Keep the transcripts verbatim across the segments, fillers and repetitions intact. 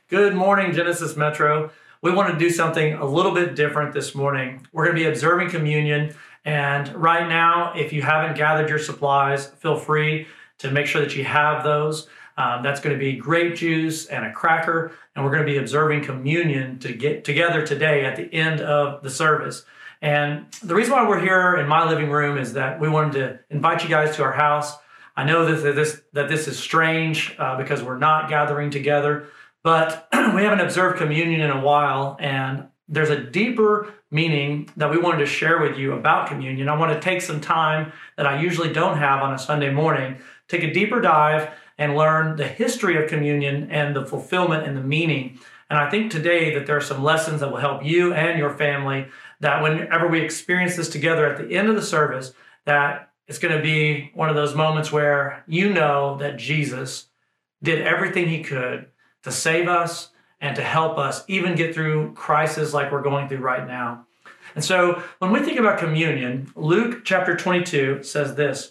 Good morning, Genesis Metro. We want to do something a little bit different this morning. We're going to be observing communion, and right now, if you haven't gathered your supplies, feel free to make sure that you have those. Um, that's going to be grape juice and a cracker, and we're going to be observing communion to get together today at the end of the service. And the reason why we're here in my living room is that we wanted to invite you guys to our house. I know that this that this is strange uh, because we're not gathering together, but we haven't observed communion in a while, and there's a deeper meaning that we wanted to share with you about communion. I want to take some time that I usually don't have on a Sunday morning, take a deeper dive and learn the history of communion and the fulfillment and the meaning. And I think today that there are some lessons that will help you and your family, that whenever we experience this together at the end of the service, that it's going to be one of those moments where you know that Jesus did everything he could to save us and to help us even get through crises like we're going through right now. And so when we think about communion, Luke chapter twenty-two says this: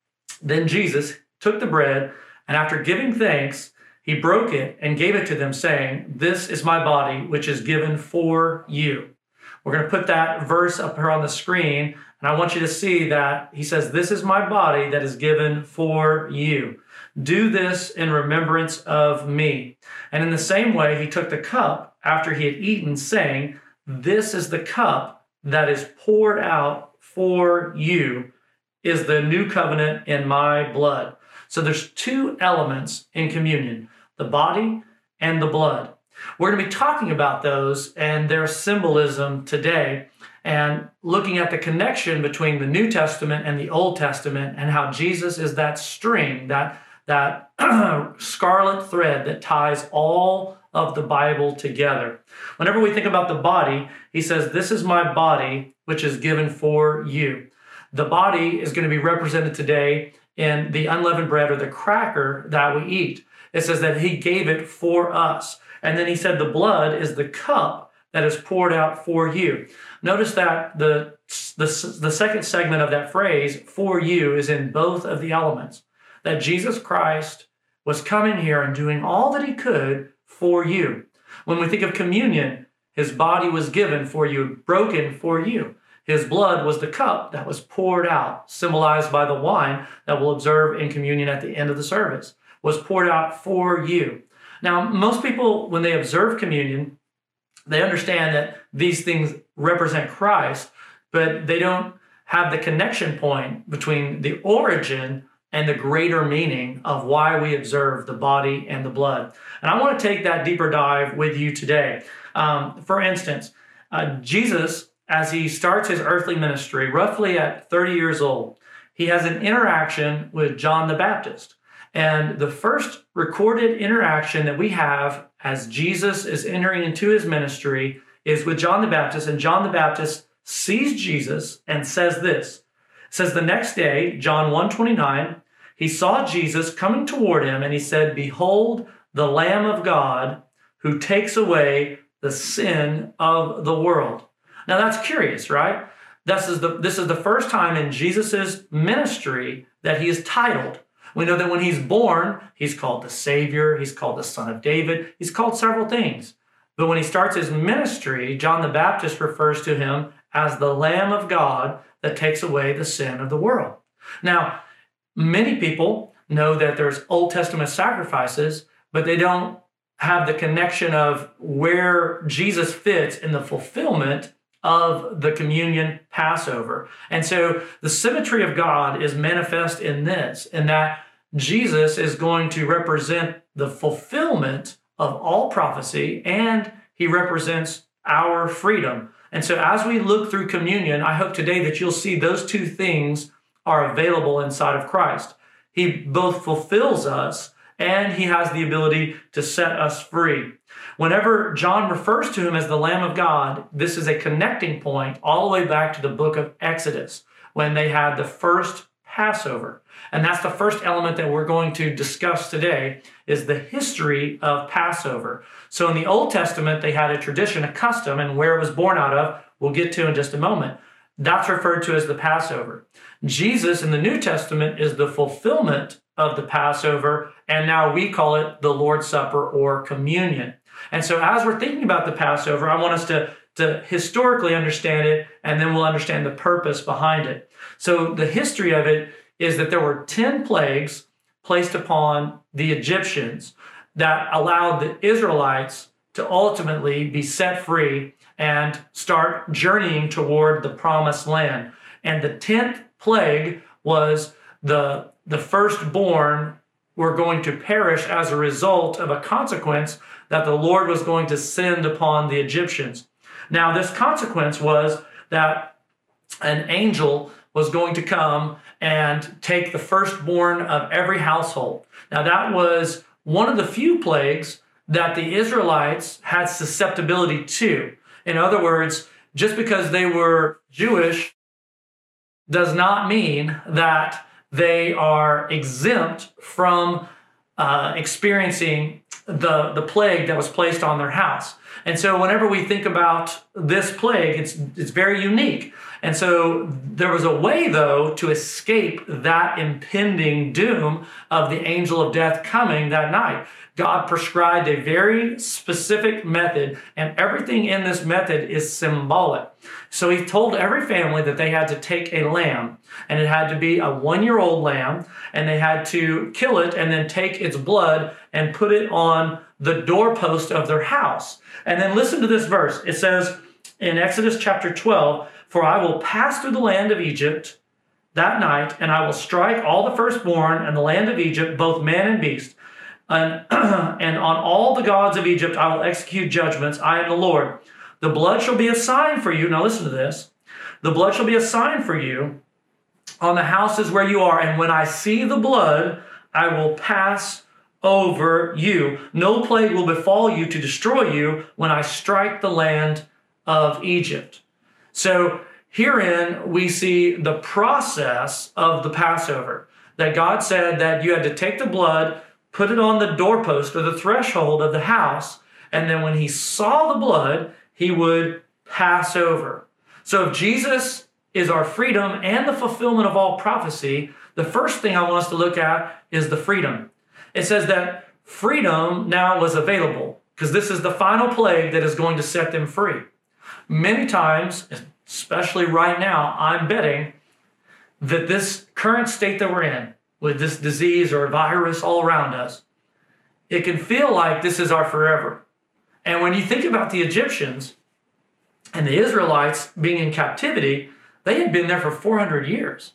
"Then Jesus took the bread, and after giving thanks, he broke it and gave it to them, saying, 'This is my body, which is given for you.'" We're going to put that verse up here on the screen, and I want you to see that he says, "This is my body that is given for you. Do this in remembrance of me." And in the same way, he took the cup after he had eaten, saying, "This is the cup that is poured out for you, is the new covenant in my blood." So there's two elements in communion, the body and the blood. We're going to be talking about those and their symbolism today, and looking at the connection between the New Testament and the Old Testament, and how Jesus is that string, that, that scarlet thread that ties all of the Bible together. Whenever we think about the body, he says, "This is my body, which is given for you." The body is going to be represented today in the unleavened bread, or the cracker that we eat. It says that he gave it for us. And then he said the blood is the cup that is poured out for you. Notice that the, the, the second segment of that phrase, "for you," is in both of the elements. That Jesus Christ was coming here and doing all that he could for you. When we think of communion, his body was given for you, broken for you. His blood was the cup that was poured out, symbolized by the wine that we'll observe in communion at the end of the service, was poured out for you. Now, most people, when they observe communion, they understand that these things represent Christ, but they don't have the connection point between the origin and the greater meaning of why we observe the body and the blood. And I want to take that deeper dive with you today. Um, for instance, uh, Jesus, as he starts his earthly ministry, roughly at thirty years old, he has an interaction with John the Baptist. And the first recorded interaction that we have as Jesus is entering into his ministry is with John the Baptist. And John the Baptist sees Jesus and says this. It says, "The next day," John one twenty-nine, "he saw Jesus coming toward him, and he said, 'Behold, the Lamb of God who takes away the sin of the world.'" Now that's curious, right? This is the, this is the first time in Jesus' ministry that he is titled. We know that when he's born, he's called the Savior, he's called the Son of David, he's called several things. But when he starts his ministry, John the Baptist refers to him as the Lamb of God that takes away the sin of the world. Now, many people know that there's Old Testament sacrifices, but they don't have the connection of where Jesus fits in the fulfillment of the communion Passover. And so the symmetry of God is manifest in this, in that Jesus is going to represent the fulfillment of all prophecy, and he represents our freedom. And so as we look through communion, I hope today that you'll see those two things are available inside of Christ. He both fulfills us, and he has the ability to set us free. Whenever John refers to him as the Lamb of God, this is a connecting point all the way back to the book of Exodus, when they had the first Passover. And that's the first element that we're going to discuss today, is the history of Passover. So in the Old Testament, they had a tradition, a custom, and where it was born out of, we'll get to in just a moment. That's referred to as the Passover. Jesus in the New Testament is the fulfillment of the Passover and now we call it the Lord's Supper or communion. And so as we're thinking about the Passover, I want us to, to historically understand it, and then we'll understand the purpose behind it. So the history of it is that there were ten plagues placed upon the Egyptians that allowed the Israelites to ultimately be set free and start journeying toward the promised land. And the tenth plague was the, the firstborn were going to perish as a result of a consequence that the Lord was going to send upon the Egyptians. Now, this consequence was that an angel was going to come and take the firstborn of every household. Now, that was one of the few plagues that the Israelites had susceptibility to. In other words, just because they were Jewish does not mean that they are exempt from uh, experiencing the, the plague that was placed on their house. And so whenever we think about this plague, it's, it's very unique. And so there was a way, though, to escape that impending doom of the angel of death coming that night. God prescribed a very specific method, and everything in this method is symbolic. So he told every family that they had to take a lamb, and it had to be a one-year-old lamb, and they had to kill it and then take its blood and put it on the doorpost of their house. And then listen to this verse. It says in Exodus chapter twelve, "For I will pass through the land of Egypt that night, and I will strike all the firstborn in the land of Egypt, both man and beast. And, and on all the gods of Egypt I will execute judgments. I am the Lord. The blood shall be a sign for you." Now listen to this. "The blood shall be a sign for you on the houses where you are. And when I see the blood, I will pass over you. No plague will befall you to destroy you when I strike the land of Egypt." So herein we see the process of the Passover. That God said that you had to take the blood, put it on the doorpost or the threshold of the house, and then when he saw the blood, he would pass over. So if Jesus is our freedom and the fulfillment of all prophecy, the first thing I want us to look at is the freedom. It says that freedom now was available because this is the final plague that is going to set them free. Many times, especially right now, I'm betting that this current state that we're in, with this disease or virus all around us, it can feel like this is our forever. And when you think about the Egyptians and the Israelites being in captivity, they had been there for four hundred years.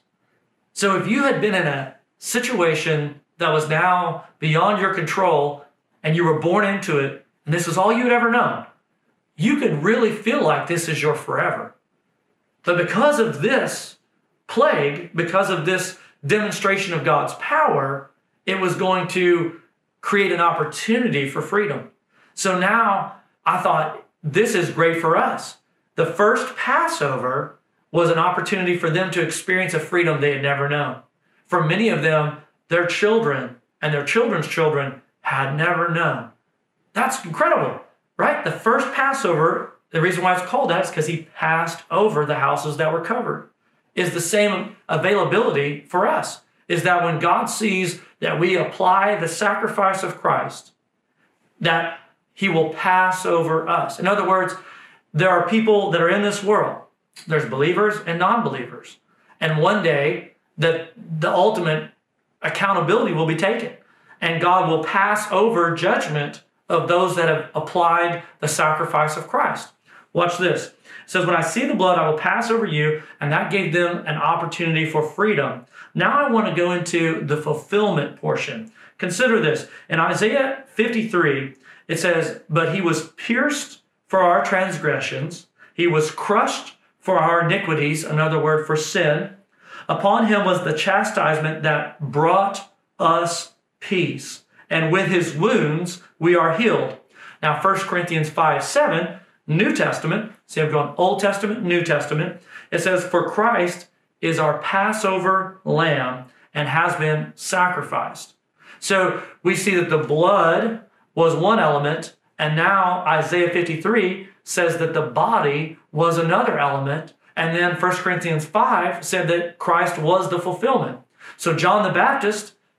So if you had been in a situation that was now beyond your control and you were born into it, and this was all you had ever known, you could really feel like this is your forever. But because of this plague, because of this demonstration of God's power, it was going to create an opportunity for freedom. So now I thought, this is great for us. The first Passover was an opportunity for them to experience a freedom they had never known. For many of them, their children and their children's children had never known. That's incredible, right? The first Passover, the reason why it's called that is because he passed over the houses that were covered. Is the same availability for us. Is that when God sees that we apply the sacrifice of Christ, that he will pass over us. In other words, there are people that are in this world. There's believers and non-believers. And one day, that the ultimate accountability will be taken. And God will pass over judgment of those that have applied the sacrifice of Christ. Watch this. It says, "When I see the blood, I will pass over you," and that gave them an opportunity for freedom. Now I want to go into the fulfillment portion. Consider this. In Isaiah fifty-three, it says, "But he was pierced for our transgressions. He was crushed for our iniquities," another word for sin. "Upon him was the chastisement that brought us peace. And with his wounds we are healed." Now, First Corinthians five seven, New Testament. See, I'm going Old Testament, New Testament. It says, "For Christ is our Passover lamb and has been sacrificed." So we see that the blood was one element, and now Isaiah fifty-three says that the body was another element, and then First Corinthians five said that Christ was the fulfillment. So John the Baptist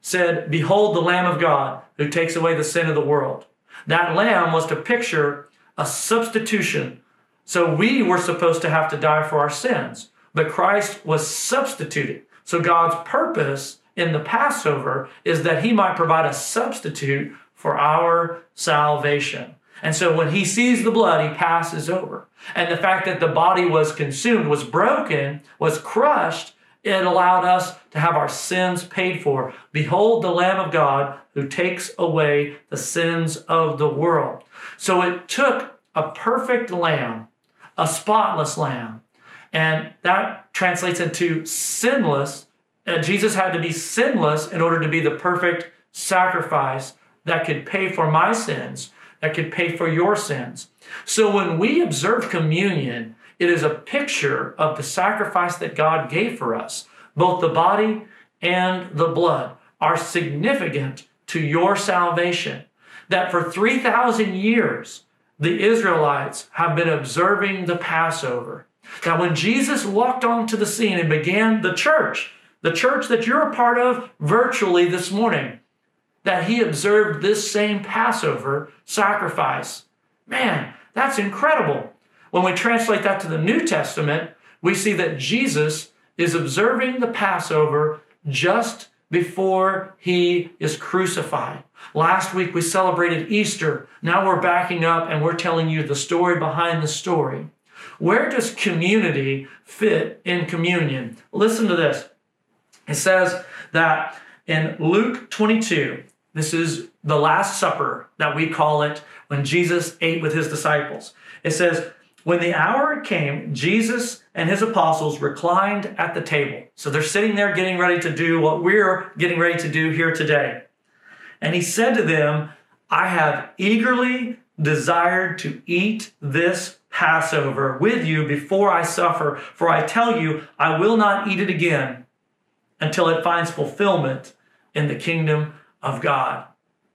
said, "Behold the Lamb of God who takes away the sin of the world." That lamb was to picture a substitution. So we were supposed to have to die for our sins, but Christ was substituted. So God's purpose in the Passover is that he might provide a substitute for our salvation. And so when he sees the blood, he passes over. And the fact that the body was consumed, was broken, was crushed, it allowed us to have our sins paid for. Behold the Lamb of God who takes away the sins of the world. So it took a perfect lamb, a spotless lamb, and that translates into sinless. Uh, Jesus had to be sinless in order to be the perfect sacrifice that could pay for my sins, that could pay for your sins. So when we observe communion, it is a picture of the sacrifice that God gave for us. Both the body and the blood are significant to your salvation. That for three thousand years, the Israelites have been observing the Passover. That when Jesus walked onto the scene and began the church, the church that you're a part of virtually this morning, that he observed this same Passover sacrifice. Man, that's incredible. When we translate that to the New Testament, we see that Jesus is observing the Passover just before he is crucified. Last week we celebrated Easter. Now we're backing up and we're telling you the story behind the story. Where does community fit in communion? Listen to this. It says that in Luke twenty-two, this is the Last Supper that we call it, when Jesus ate with his disciples. It says, when the hour came, Jesus and his apostles reclined at the table. So they're sitting there getting ready to do what we're getting ready to do here today. And he said to them, I have eagerly desired to eat this Passover with you before I suffer. For I tell you, I will not eat it again until it finds fulfillment in the kingdom of God.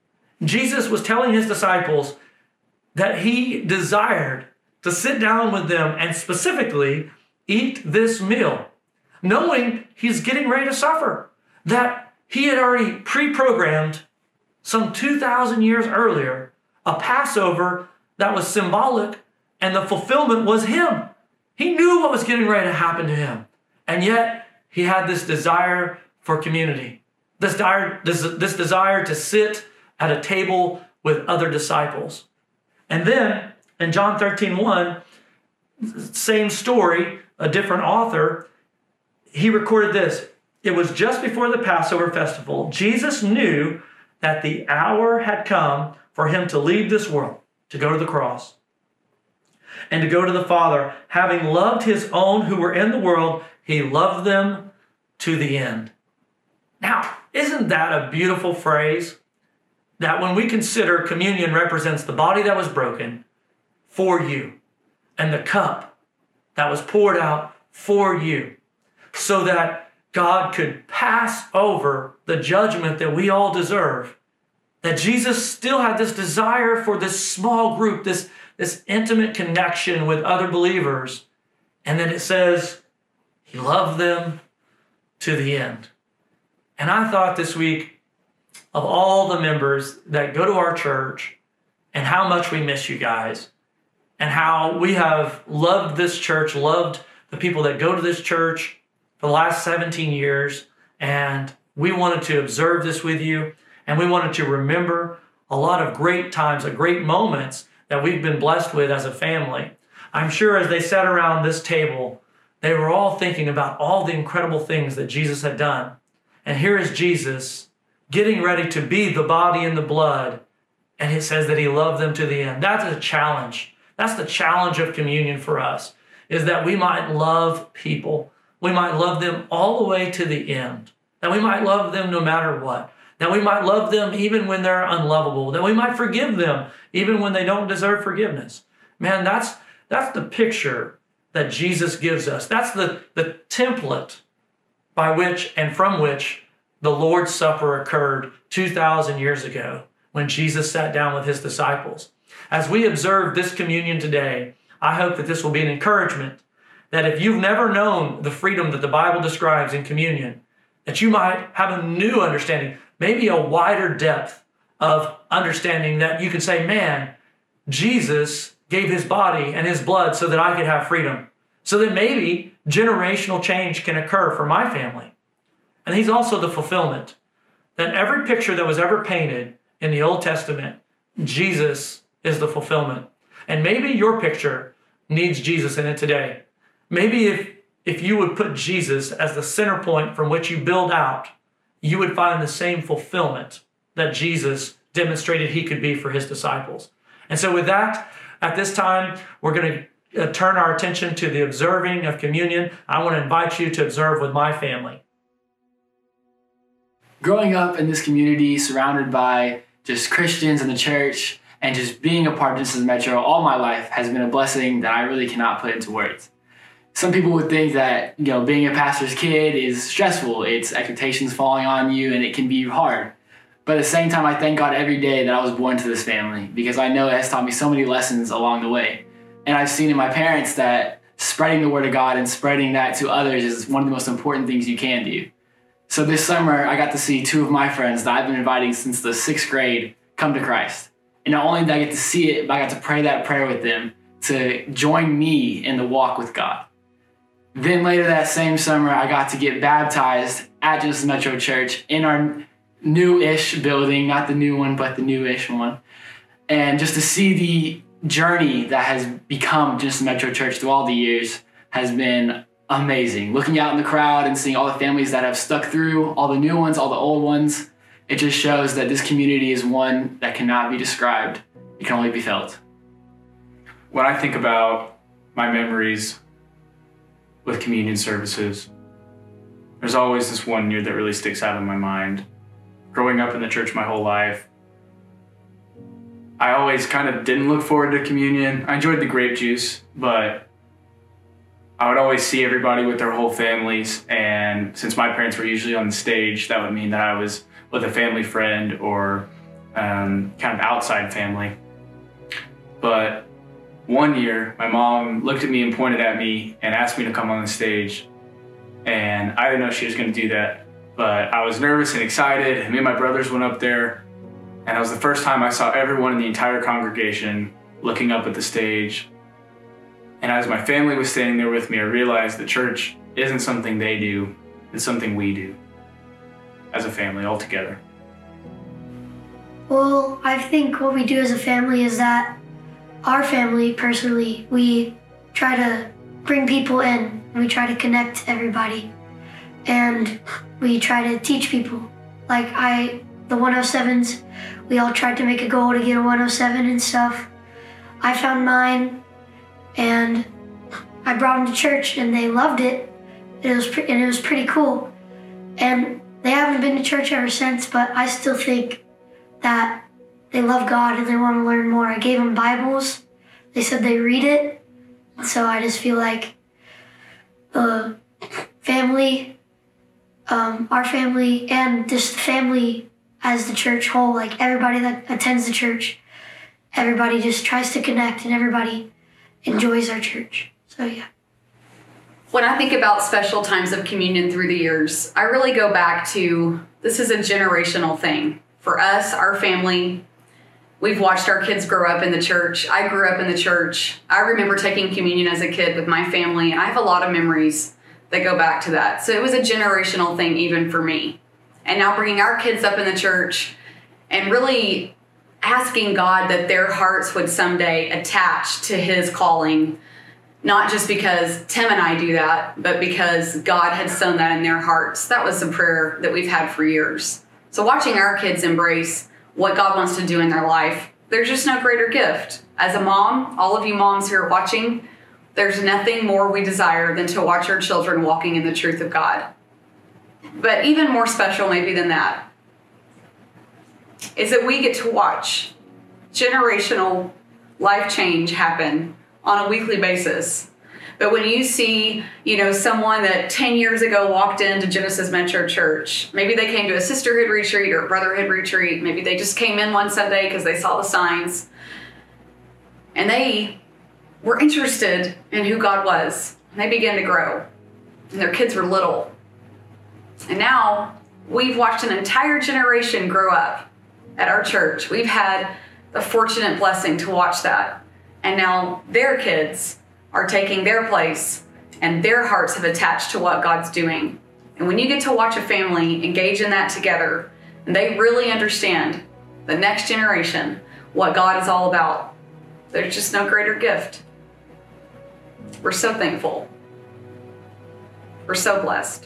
Jesus was telling his disciples that he desired to sit down with them and specifically eat this meal, knowing he's getting ready to suffer, that he had already pre-programmed some two thousand years earlier, a Passover that was symbolic, and the fulfillment was him. He knew what was getting ready to happen to him. And yet he had this desire for community, this desire, this, this desire to sit at a table with other disciples. And then in John thirteen one, same story, a different author, he recorded this. It was just before the Passover festival. Jesus knew that the hour had come for him to leave this world, to go to the cross, and to go to the Father. Having loved his own who were in the world, he loved them to the end. Now, isn't that a beautiful phrase? That when we consider communion represents the body that was broken for you, and the cup that was poured out for you, so that God could pass over the judgment that we all deserve, that Jesus still had this desire for this small group, this, this intimate connection with other believers. And then it says, he loved them to the end. And I thought this week of all the members that go to our church and how much we miss you guys, and how we have loved this church, loved the people that go to this church for the last seventeen years. And we wanted to observe this with you. And we wanted to remember a lot of great times, a great moments that we've been blessed with as a family. I'm sure as they sat around this table, they were all thinking about all the incredible things that Jesus had done. And here is Jesus getting ready to be the body and the blood. And it says that he loved them to the end. That's a challenge. That's the challenge of communion for us, is that we might love people. We might love them all the way to the end. That we might love them no matter what. That we might love them even when they're unlovable. That we might forgive them even when they don't deserve forgiveness. Man, that's that's the picture that Jesus gives us. That's the, the template by which and from which the Lord's Supper occurred two thousand years ago when Jesus sat down with his disciples. As we observe this communion today, I hope that this will be an encouragement, that if you've never known the freedom that the Bible describes in communion, that you might have a new understanding. maybe a wider depth of understanding that you can say, man, Jesus gave his body and his blood so that I could have freedom. So that maybe generational change can occur for my family. And he's also the fulfillment. That every picture that was ever painted in the Old Testament, Jesus is the fulfillment. And maybe your picture needs Jesus in it today. Maybe if, if you would put Jesus as the center point from which you build out, you would find the same fulfillment that Jesus demonstrated he could be for his disciples. And so with that, at this time, we're going to uh, turn our attention to the observing of communion. I want to invite you to observe with my family. Growing up in this community, surrounded by just Christians in the church, and just being a part of Genesis Metro all my life has been a blessing that I really cannot put into words. Some people would think that, you know, being a pastor's kid is stressful. It's expectations falling on you, and it can be hard. But at the same time, I thank God every day that I was born to this family, because I know it has taught me so many lessons along the way. And I've seen in my parents that spreading the word of God and spreading that to others is one of the most important things you can do. So this summer, I got to see two of my friends that I've been inviting since the sixth grade come to Christ. And not only did I get to see it, but I got to pray that prayer with them to join me in the walk with God. Then later that same summer, I got to get baptized at Genesis Metro Church in our new-ish building, not the new one, but the new-ish one. And just to see the journey that has become Genesis Metro Church through all the years has been amazing. Looking out in the crowd and seeing all the families that have stuck through, all the new ones, all the old ones, it just shows that this community is one that cannot be described. It can only be felt. When I think about my memories with communion services, there's always this one year that really sticks out in my mind. Growing up in the church my whole life, I always kind of didn't look forward to communion. I enjoyed the grape juice, but I would always see everybody with their whole families, and since my parents were usually on the stage, that would mean that I was with a family friend or um, kind of outside family. But one year, my mom looked at me and pointed at me and asked me to come on the stage, and I didn't know she was going to do that, but I was nervous and excited, and me and my brothers went up there, and it was the first time I saw everyone in the entire congregation looking up at the stage. And as my family was standing there with me, I realized that church isn't something they do, it's something we do as a family all together. Well, I think what we do as a family is that our family, personally, we try to bring people in, and we try to connect everybody, and we try to teach people. Like I, the one oh sevens, we all tried to make a goal to get a one oh seven and stuff. I found mine, and I brought them to church, and they loved it. It was pre- and it was pretty cool. And they haven't been to church ever since, but I still think that they love God and they want to learn more. I gave them Bibles. They said they read it. So I just feel like the family, um, our family, and just the family as the church whole, like everybody that attends the church, everybody just tries to connect and everybody enjoys our church. So yeah. When I think about special times of communion through the years, I really go back to, this is a generational thing. For us, our family, we've watched our kids grow up in the church. I grew up in the church. I remember taking communion as a kid with my family, and I have a lot of memories that go back to that. So it was a generational thing even for me. And now bringing our kids up in the church and really asking God that their hearts would someday attach to his calling, not just because Tim and I do that, but because God had sown that in their hearts. That was a prayer that we've had for years. So watching our kids embrace what God wants to do in their life, there's just no greater gift. As a mom, all of you moms who are watching, there's nothing more we desire than to watch our children walking in the truth of God. But even more special maybe than that is that we get to watch generational life change happen on a weekly basis. But when you see, you know, someone that ten years ago walked into Genesis Metro Church, maybe they came to a sisterhood retreat or a brotherhood retreat, maybe they just came in one Sunday because they saw the signs, and they were interested in who God was, and they began to grow, and their kids were little. And now we've watched an entire generation grow up at our church. We've had the fortunate blessing to watch that. And now their kids are taking their place and their hearts have attached to what God's doing. And when you get to watch a family engage in that together, and they really understand the next generation, what God is all about, there's just no greater gift. We're so thankful. We're so blessed.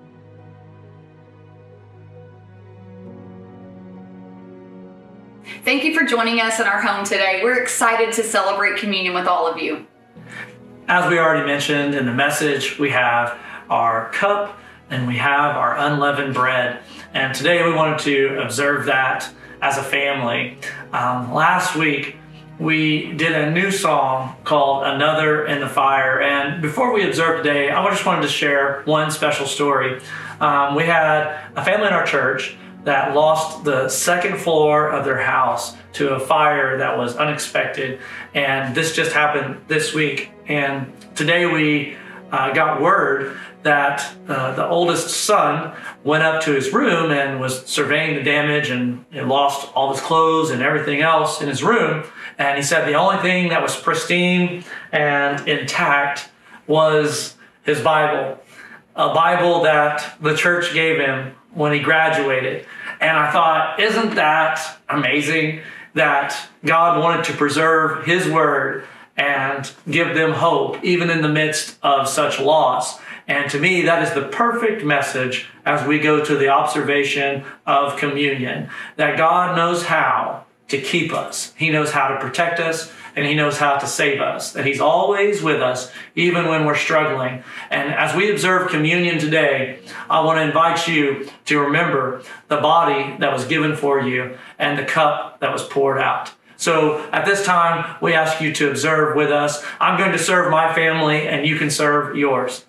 Thank you for joining us in our home today. We're excited to celebrate communion with all of you. As we already mentioned in the message, we have our cup and we have our unleavened bread. And today we wanted to observe that as a family. Um, last week, we did a new song called Another in the Fire. And before we observe today, I just wanted to share one special story. Um, we had a family in our church that lost the second floor of their house to a fire that was unexpected. And this just happened this week. And today we uh, got word that uh, the oldest son went up to his room and was surveying the damage, and he lost all his clothes and everything else in his room. And he said the only thing that was pristine and intact was his Bible, a Bible that the church gave him when he graduated. And I thought, isn't that amazing that God wanted to preserve his word and give them hope even in the midst of such loss? And to me, that is the perfect message as we go to the observation of communion, that God knows how to keep us. He knows how to protect us, and he knows how to save us, that he's always with us, even when we're struggling. And as we observe communion today, I want to invite you to remember the body that was given for you and the cup that was poured out. So at this time, we ask you to observe with us. I'm going to serve my family, and you can serve yours.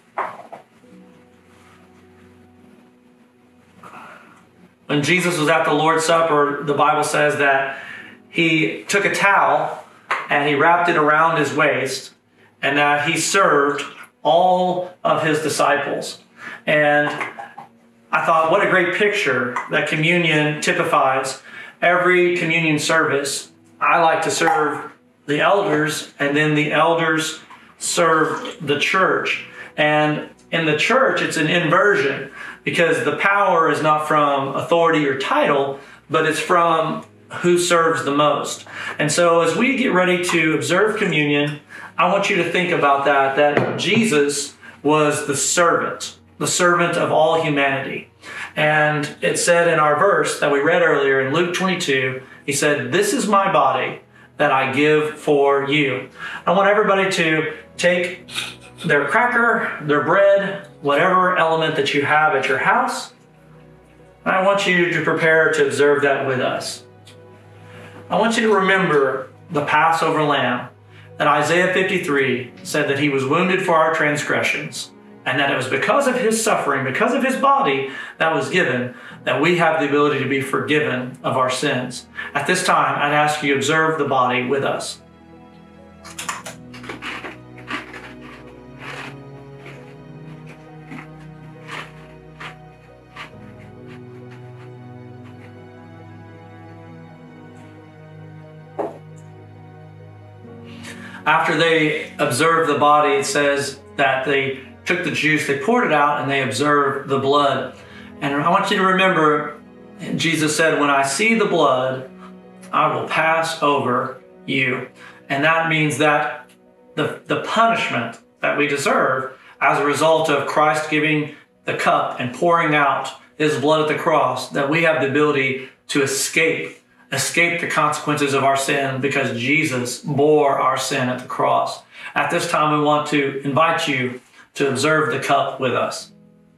When Jesus was at the Lord's Supper, the Bible says that he took a towel and he wrapped it around his waist, and that he served all of his disciples. And I thought, what a great picture that communion typifies. Every communion service, I like to serve the elders, and then the elders serve the church. And in the church, it's an inversion, because the power is not from authority or title, but it's from who serves the most. And so as we get ready to observe communion, I want you to think about that, that Jesus was the servant, the servant of all humanity. And it said in our verse that we read earlier in Luke twenty-two, he said, "This is my body that I give for you." I want everybody to take their cracker, their bread, whatever element that you have at your house. I want you to prepare to observe that with us. I want you to remember the Passover lamb, that Isaiah fifty-three said that he was wounded for our transgressions, and that it was because of his suffering, because of his body that was given, that we have the ability to be forgiven of our sins. At this time, I'd ask you to observe the body with us. After they observed the body, it says that they took the juice, they poured it out, and they observed the blood. And I want you to remember, Jesus said, "When I see the blood, I will pass over you." And that means that the, the punishment that we deserve as a result of Christ giving the cup and pouring out his blood at the cross, that we have the ability to escape escape the consequences of our sin, because Jesus bore our sin at the cross. At this time, we want to invite you to observe the cup with us.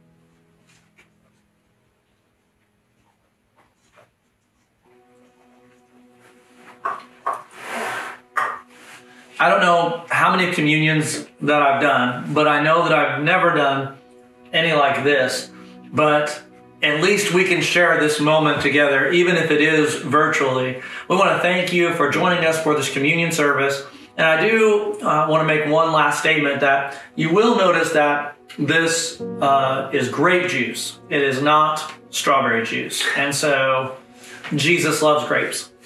I don't know how many communions that I've done, but I know that I've never done any like this. But at least we can share this moment together, even if it is virtually. We want to thank you for joining us for this communion service. And I do uh, want to make one last statement, that you will notice that this uh, is grape juice. It is not strawberry juice. And so Jesus loves grapes.